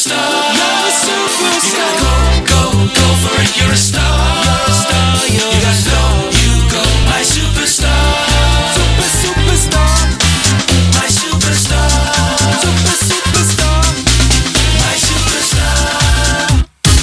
superstar. You're a superstar. You gotta go for it. You're a star. You're a star. You gotta know you go, my superstar. Superstar. My superstar. Superstar. My superstar.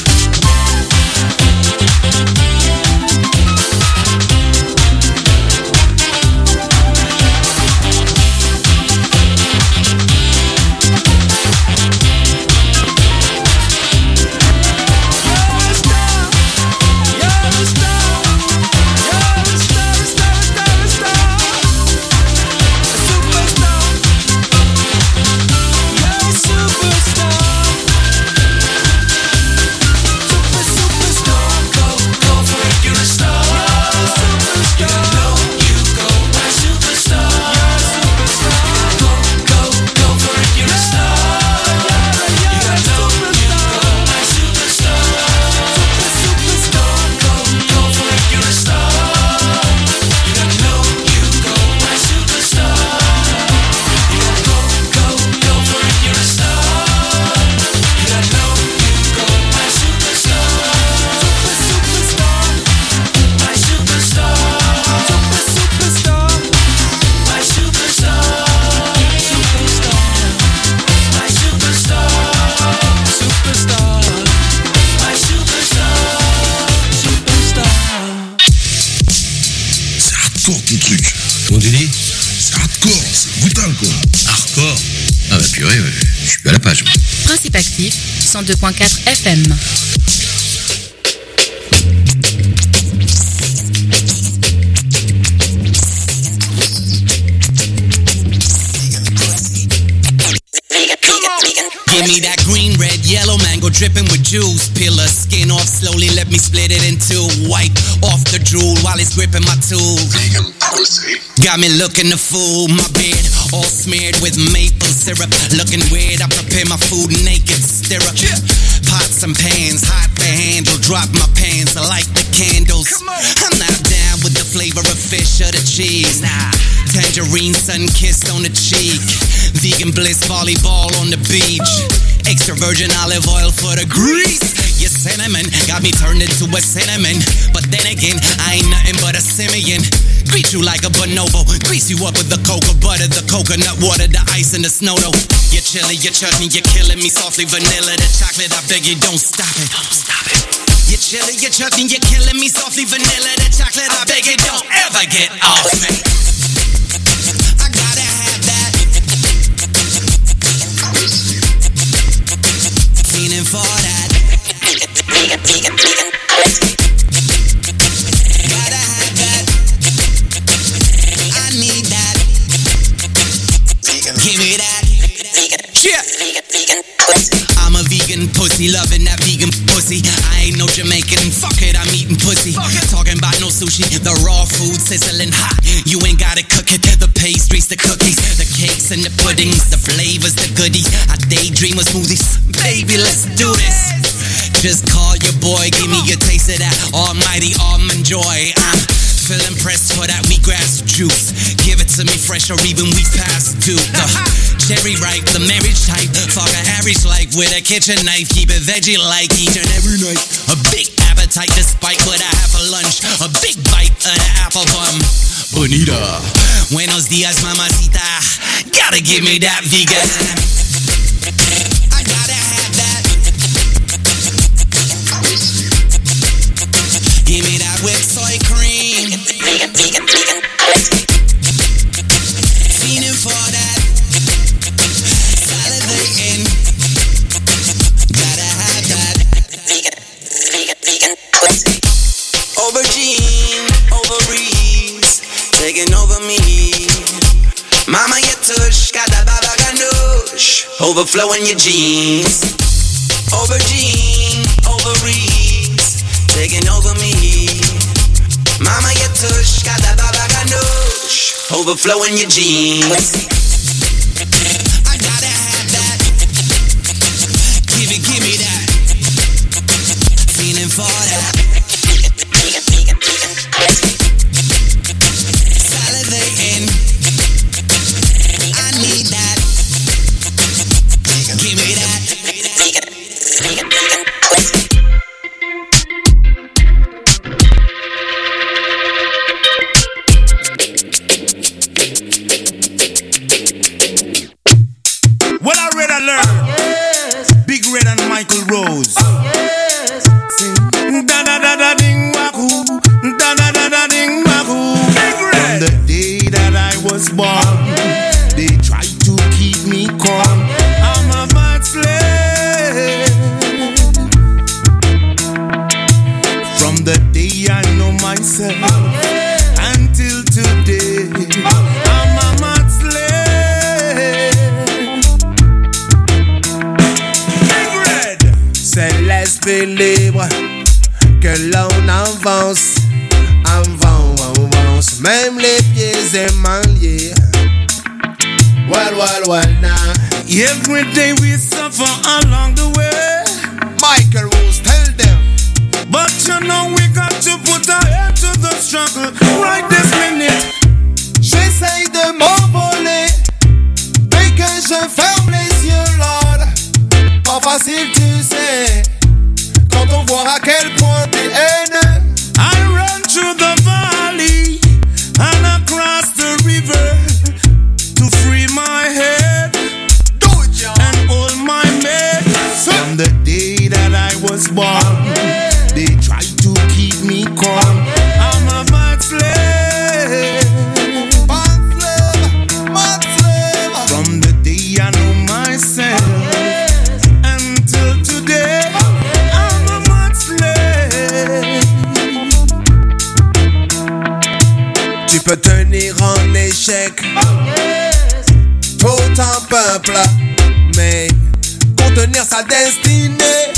Principe actif, 102.4 FM. Give me that green, red, yellow mango dripping with juice. Peel the skin off slowly, let me split it in two. Wipe off the drool while it's gripping my tool. Got me looking a fool, my beard all smeared with maple syrup. Looking weird, I prepare my food naked, stirrup. Pots and pans, hot the handle, drop my pants, I like the candles. I'm not down with the flavor of fish or the cheese. Nah, tangerine sun-kissed on the cheek. Vegan bliss volleyball on the beach. Extra virgin olive oil for the grease. Your cinnamon got me turned into a cinnamon. But then again, I ain't nothing but a simian. Greet you like a bonobo. Grease you up with the cocoa butter, the coconut water, the ice and the snow though. You're chilly, your chutney, you're killing me. Softly vanilla, the chocolate, I beg you, don't stop it. Don't stop it. You're chilly, your chutney, you're killing me. Softly vanilla, the chocolate, I beg you, don't ever get off me. I gotta have that. Feeling for that. Gotta have that. I need that. Give me that. Yeah. I'm a vegan pussy, loving that vegan pussy. I ain't no Jamaican, fuck it, I'm eating pussy. Talking about no sushi, the raw food sizzling hot. You ain't gotta cook it, the pastries, the cookies, the cakes and the puddings, the flavors, the goodies. I daydream of smoothies, baby, let's do this. Just call your boy, give me a taste of that almighty almond joy. I'm feeling pressed for that wheatgrass juice. Give it to me fresh or even wheat past due. Cherry ripe, the marriage type. Fuck a average like with a kitchen knife. Keep it veggie like each and every night. A big appetite despite what I have for lunch. A big bite of the apple bum. Bonita. Buenos dias, mamacita. Gotta give me that vegan. I gotta have that. Give me that whipped soy cream. Feeling for that. Salivating. Gotta have that. Aubergine, ovaries, taking over me. Mama, you tush, got that baba ganoush, overflowing your jeans. Aubergine, ovaries, taking over me. Mama, you tush, got that baba ganoush, overflowing your jeans. I gotta have that. Give me that. Feeling for that. Salivating. I need that. Give me that. Michael Rose. Sing da da da da ding wahoo, da da da da ding wahoo. From the day that I was born, they tried to keep me calm. I'm a bad slave. From the day I know myself until today, I'm a mad slave. Big Red. C'est l'esprit libre que l'on avance, avance, même les pieds et mains liés. Well, now. Every day we suffer along the way. Michael Rose, tell them. But you know we got to put our head to the struggle right this minute. J'essaye de m'envoler, mais que je ferme les yeux, Lord. Pas facile, tu sais, quand on voit à quel point t'es haineux. I run through the valley and across the river to free my head and hold my mate. From the day that I was born, they tried to keep me calm. I'm a bad slave. Bad slave. From the day I know myself until today, I'm a bad slave. Tu peux tenir en échec tout un peuple, mais contenir sa destinée.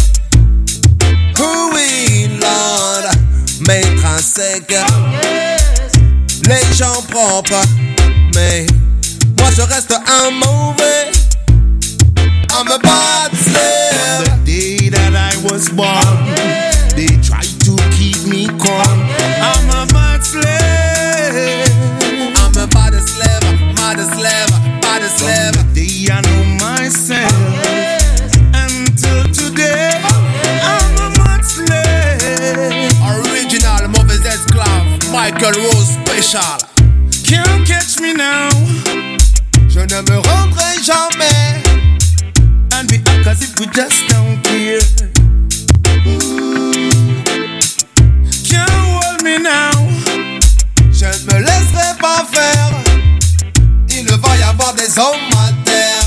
Oui, Lord, mettre un sec, les gens propres, mais moi je reste un mauvais. I'm a bad slave. From the day that I was born, they tried to keep me calm. I'm a bad slave. I'm a bad slave, mad slave, bad slave. From the day I know myself until today, I'm a bad slave. Original mauvais esclave, Michael Rose special. Can't catch me now. Je ne me rendrai jamais. And we act as if we just don't care. Can't hold me now. Je ne me laisserai pas faire. Il va y avoir des hommes à terre.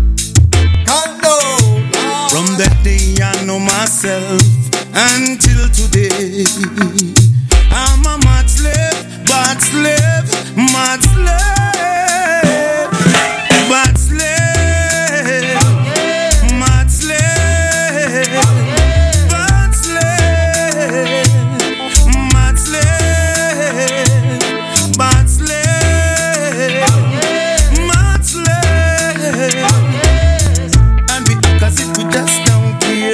From the day I know myself until today, I'm a mad slave, bad slave, mad slave, bad slave, mad slave, bad slave, mad slave, bad slave, mad slave. And we act as if we just don't care.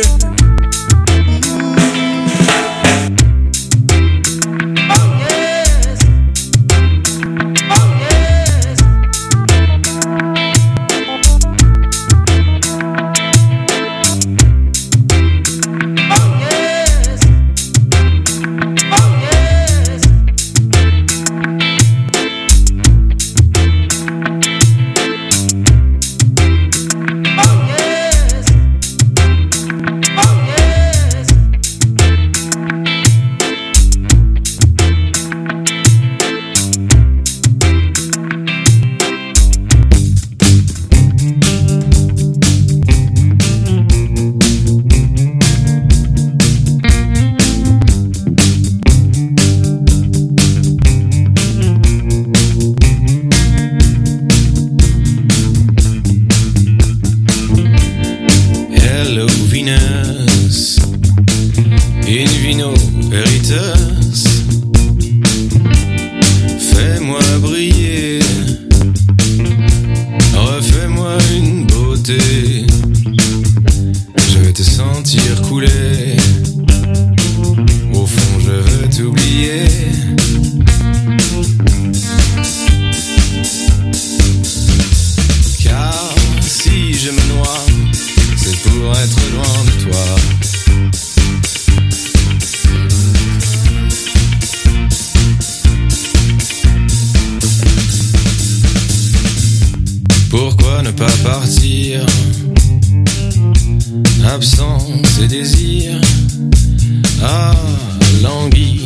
absence et désir. Ah, languis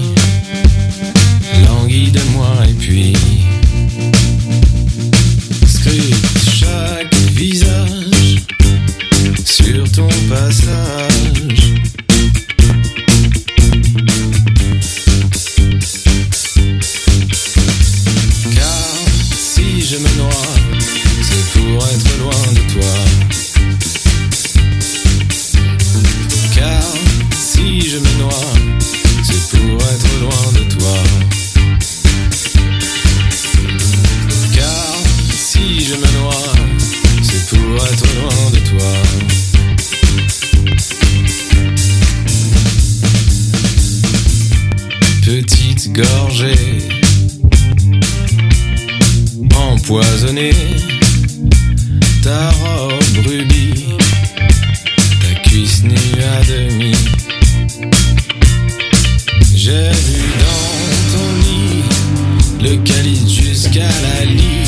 de moi et puis scrute chaque visage sur ton passage. Car si je me noie, c'est pour être loin de toi. Car si je me noie, c'est pour être loin de toi. Car si je me noie, c'est pour être loin de toi. Petite gorgée empoisonnée, ta robe rubis, ta cuisse nue à demi. J'ai vu dans ton lit le calice jusqu'à la lie.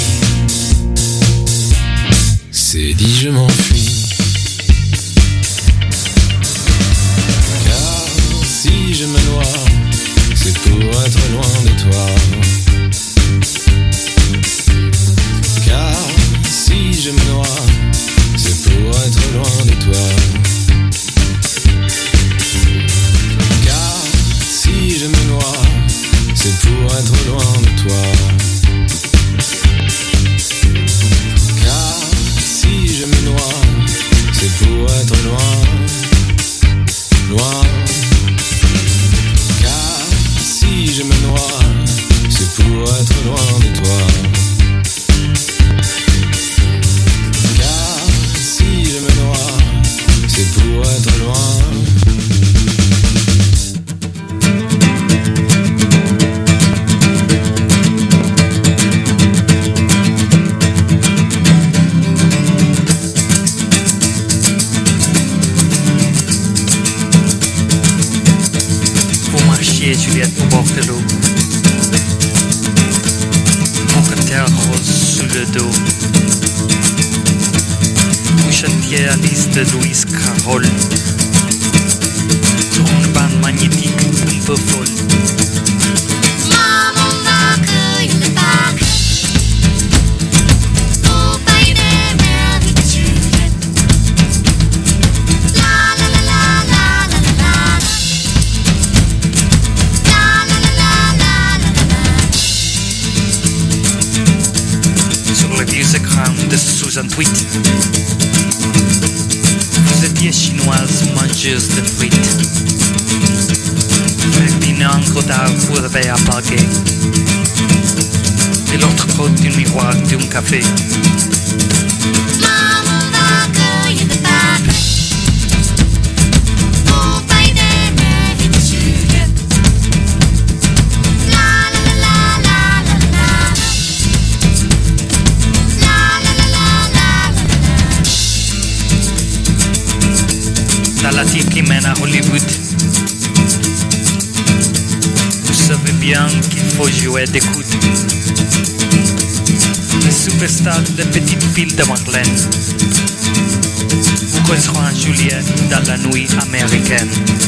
C'est dit, je m'enfuis. Car si je me noie, c'est pour être loin de toi. Car si je me noie, c'est pour être loin de toi. Car si je me noie, c'est pour être loin de toi. Car si je me noie, c'est pour être loin, loin. Car si je me noie, c'est pour être loin de toi. Car si je me noie, c'est pour être loin. Juliette au bord de l'eau, mon terre rose sous le dos, couchetière lisse de Louise Carole, sur une bande magnétique un peu folle. De Susan Tweet. Vous étiez chinoise mangeuse de frites. Le dîner en retard vous avez appagué. De l'autre côté du miroir d'un café. La type qui mène à Hollywood. Vous savez bien qu'il faut jouer des coudes. Les superstars de petites villes de Marlène. Vous connaîtrez un Juliette dans la nuit américaine.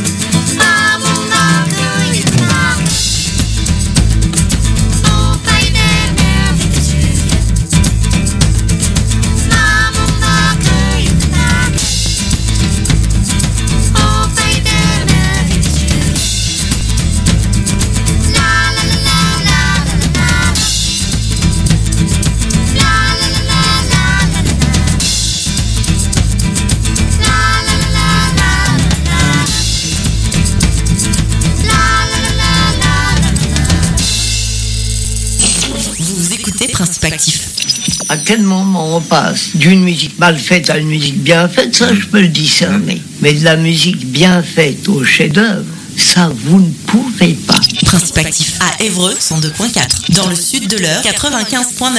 À quel moment on passe d'une musique mal faite à une musique bien faite, ça je peux le discerner. Mais de la musique bien faite au chef-d'œuvre, ça vous ne pouvez pas. Principe actif à Évreux 102.4, dans le sud de l'Eure 95.9.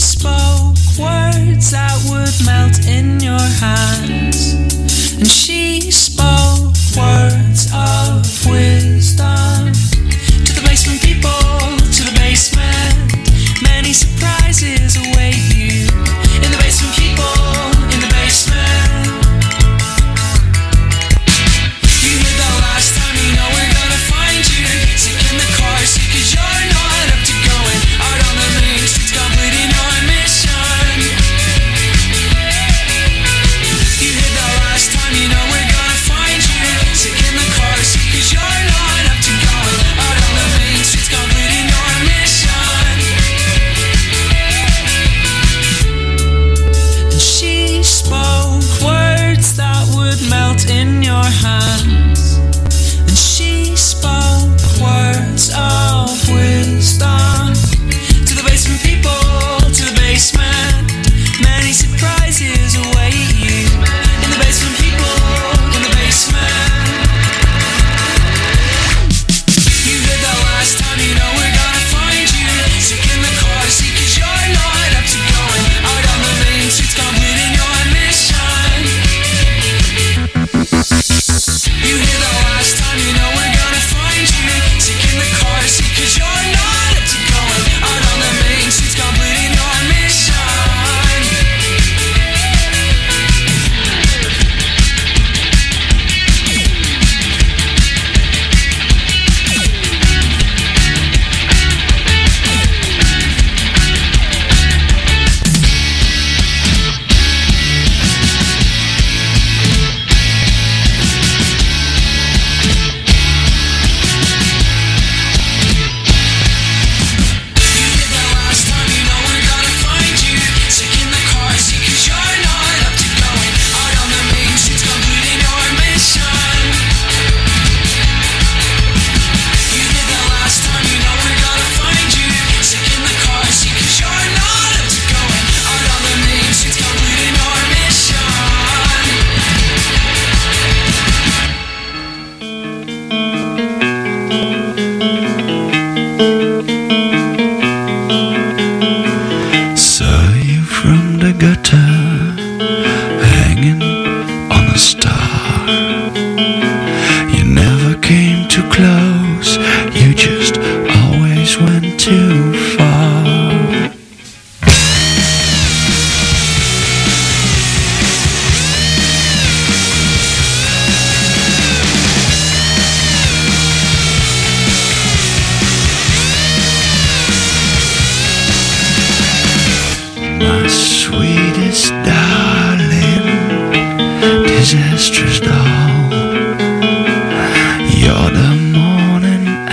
spoke words that would melt in your hands. And she spoke words of wisdom to the basement people, to the basement. Many surprises await you in the basement, people, in the basement. You heard that last time, you know we're gonna find you sick in the car seat 'cause you're not up to going out on the main streets, completing your mission. You heard that last time, you know we're gonna find you sick in the car seat 'cause you're not up to going out on the main streets, completing your mission. And she spoke words that would melt in your hands. And she spoke words of wisdom to the basement people, to the basement. Many surprises await you in the basement, people, in the basement. You heard that last time, you know we're gonna find you sick in the car seat 'cause you're not up to going out on the main streets, completing your mission. You hear that last time, you know we're gonna find you sick in the car seat 'cause you're not up to going out on the main streets, completing your mission. You hear that last time, you know we're gonna find you sick in the car seat 'cause you're not up to going out on the main streets, completing your mission. You hear that last time, you know we're gonna find you sick in the car seat 'cause you're not up to going out on the main streets, completing your mission. Saw you from the gutter, hanging on a star. You never came too close, you just always went too far. My sweetest darling, disastrous doll, you're the morning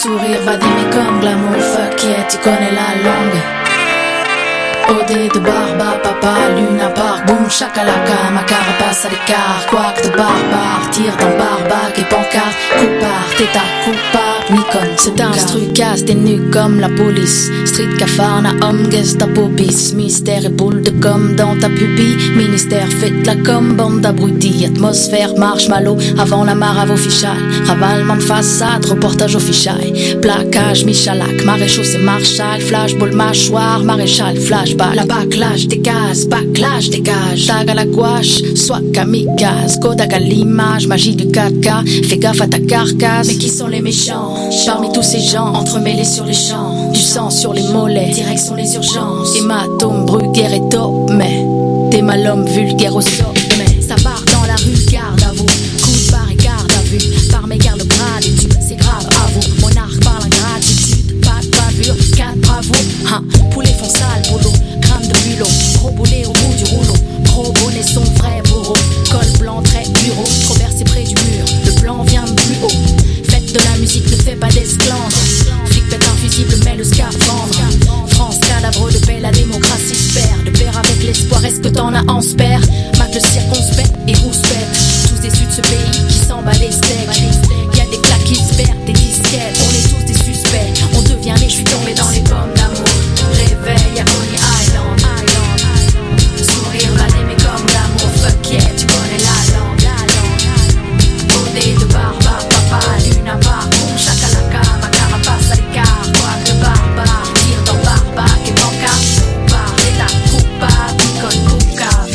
sourire va d'aimer comme glamour. Fuck yeah, tu connais la langue. Odé de barba, papa, lune à part, boum, chakalaka, ma carapace à l'écart, quack de barbare, tire dans barbac et pancarte, coupard, t'es à coupable, Nikon, c'est un instru casse, t'es nu comme la police, street cafard, na homme, Gestapo bis, mystère et boule de gomme dans ta pupille, ministère, faites la com, bande d'abrutis, atmosphère, marshmallow, avant la marave officiale, ravalement de façade, reportage official, plaquage, Michalak, maréchaux, c'est Marshall, flashball, mâchoire, maréchal, flash, la backlash des cases, backlash des cages. Tag à la gouache, soit kamikaze. Kodak à l'image, magie du 4K. Fais gaffe à ta carcasse. Mais qui sont les méchants? Parmi tous ces gens, entremêlés sur les champs. Du sang sur les mollets, direction les urgences. Hématome, Bruguère et mais t'es mal homme vulgaire au sommet. Ça part dans la rue, garde à vous. Coup de barre et garde à vue. Par mes gardes bras, des tubes, c'est grave à vous. Monarque par la gratitude, pas de bavure, 4 bravo. Poulet font sale boulot. Gros boulet au bout du rouleau. Gros bonnet son vrai bourreau. Col blanc, très bureau. Trop versé près du mur. Le plan vient de plus haut. Faites de la musique, ne fais pas d'esclandre. Flic pète infusible, mais le scaphandre. France, cadavre de paix, la démocratie se perd. De pair avec l'espoir, est-ce que t'en as en spare? Mac le circonspect et rouspète. Tous issus de ce pays qui s'en bat les steaks. Y'a des claques qui se perdent, des disquettes. On est tous des suspects. On devient les, je suis tombé dans les pommes d'amour. Réveil à Coney Island. Sourire va d'aimer comme l'amour. Fuck yeah, tu connais la langue. Odé de barba, papa, lune à part, boum, chakalaka, ma carapace à l'écart. Quack de barbare, tire dans barbac et pancarte. Par l'état coupable, Nikon coupable.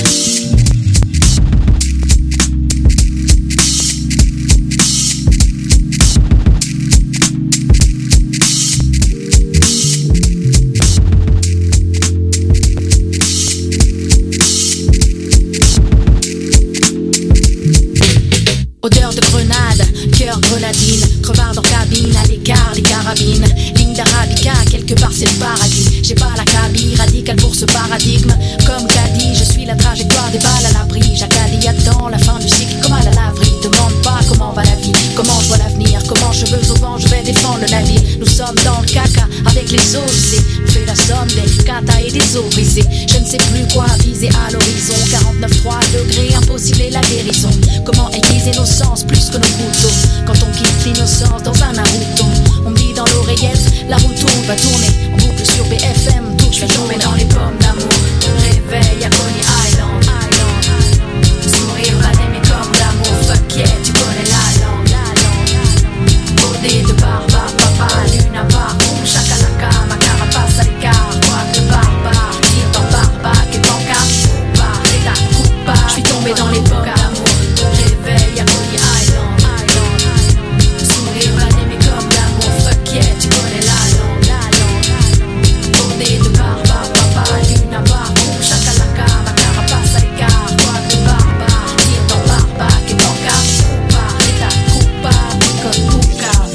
Odeur de grenade, cœur grenadine, crevard dans cabine, à l'écart les carabines, ligne d'arabica, quelque part c'est le paradis. J'ai pas la cabine radicale pour ce paradigme. Comme Caddy, je suis la trajectoire des balles à l'abri. Jacadi attend la fin du cycle comme à la laverie. Demande pas comment va la vie, comment je vois l'avenir, comment cheveux au vent je vais défendre le navire. Nous sommes dans le caca avec les eaux usées. On fait la somme des catas et des eaux brisées. Je ne sais plus quoi viser à l'horizon. 49,3 degrés, impossible et la guérison. Comment aiguiser nos sens plus que nos couteaux? Quand on quitte l'innocence dans un Naruto, on me dit dans l'oreillette, la roue tourne, va tourner en boucle sur BFM, tout je vais tomber dans les pommes d'amour. Réveil à Coney Island. Sourire va d'aimer comme l'amour. Fuck yeah, tu connais la langue. Odé de barba, papa, lune à part, boum, chakalaka, ma carapace à l'écart. Quack de barbare, tire dans barbac et pancarte. Par l'état coupable, je suis tombé dans les pommes d'amour. Réveil à Coney Island. Sourire va d'aimer comme l'amour. Fuck yeah, tu connais la langue. Odé de barba, papa, lune à part, boum, chakalaka, ma carapace à l'écart. Quack de barbare, tire dans barbac et pancarte. Par l'état coupable, comme coupable.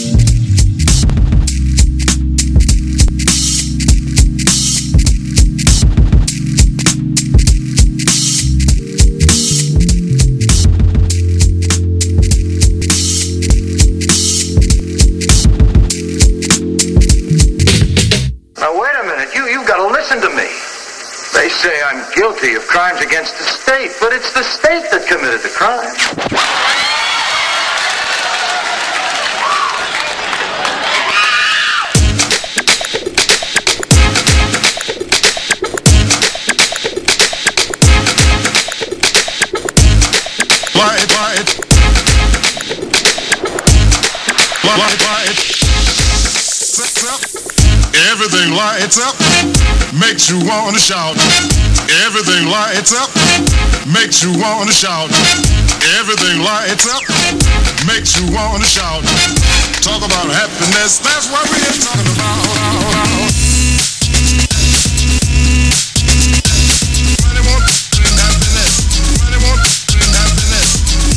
Now, wait a minute. You've got to listen to me. They say I'm guilty of crimes against the state, but it's the state that committed the crime. Everything lights up, makes you wanna shout. Everything lights up, makes you wanna shout. Everything lights up, makes you wanna shout. Talk about happiness, that's what we're talking about. Money won't bring happiness. Money won't bring happiness.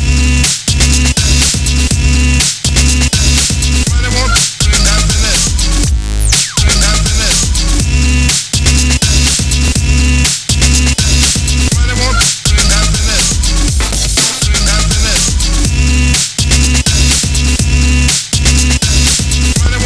Money won't bring happiness. Bring happiness. Money won't bring happiness. Bring happiness. Money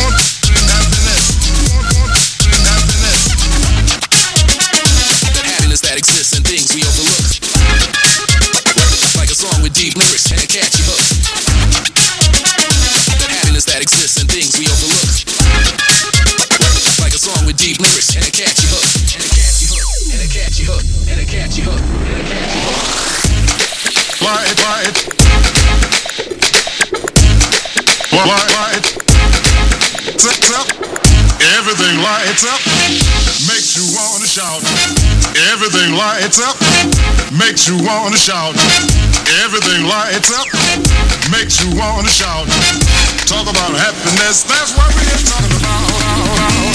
things we overlook. Like a song with deep lyrics and a catchy hook. And a catchy hook. And a catchy hook. And a catchy hook. And a catchy hook. Fly it. Fly it. Up. Everything lights up, makes you wanna shout. Everything lights up, makes you wanna shout. Everything lights up, makes you wanna shout. Talk about happiness, that's what we're talking about.